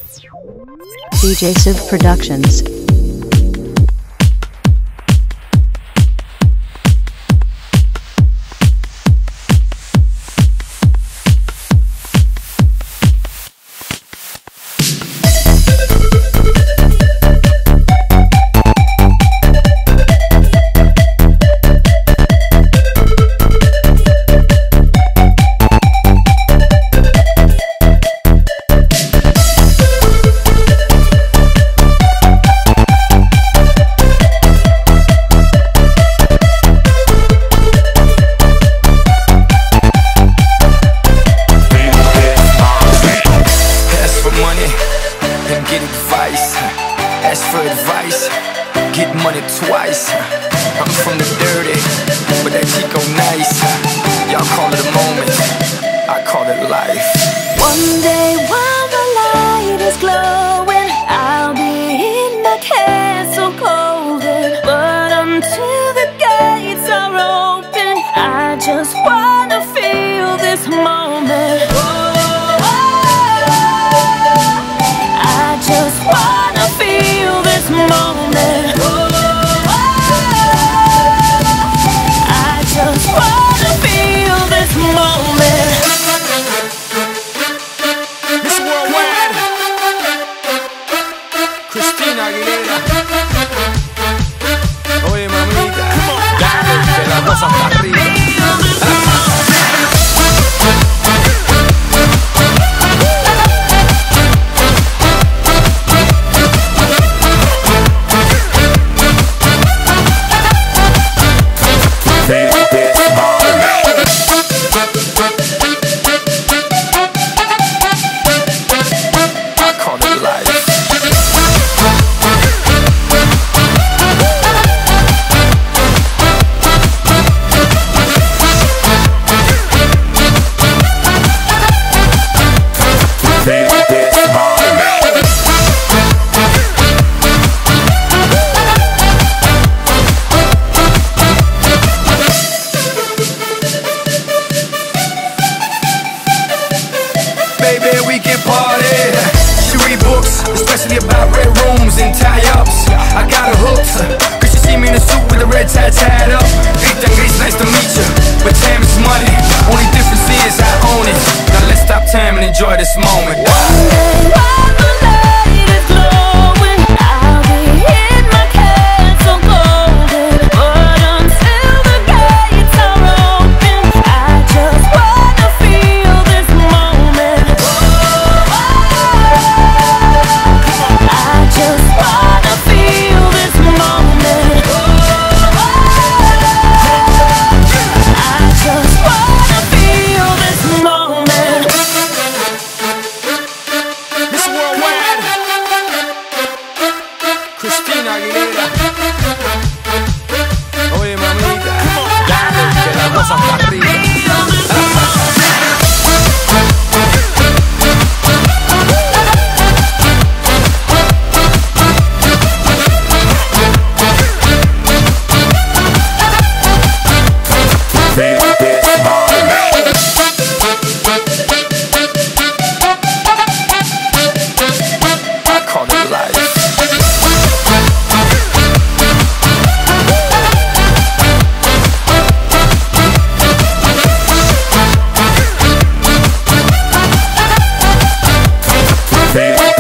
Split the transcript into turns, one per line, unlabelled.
DJ Civ Productions.
Ask for advice, get money twice. I'm from the dirty, but that Chico nice. Y'all call it a moment, I call it life.
One day while the light is glowing, I'll be in my castle golden. But until the gates are open, I just wanna feel this moment. I just wanna feel this moment. I just wanna feel this moment.
Miss Worldwide, Christina Aguilera. Oye mamita, dale que la cosa está arriba. Baby, we can party. She read books, especially about red rooms and tie-ups. I got her hooked, cause she see me in a suit with a red tie tied up. Rita Gris, nice to meet you, but time is money. Only difference is I own it. Now let's stop time and enjoy this moment.
While the light is glowing, I'll be in my castle golden. But until the gates are open, I just wanna feel this moment. I just wanna feel this moment. I just wanna feel this moment.
Miss Worldwide, Christina Aguilera. Oye mamita, dale que la cosa está arriba. I call it life. Baby.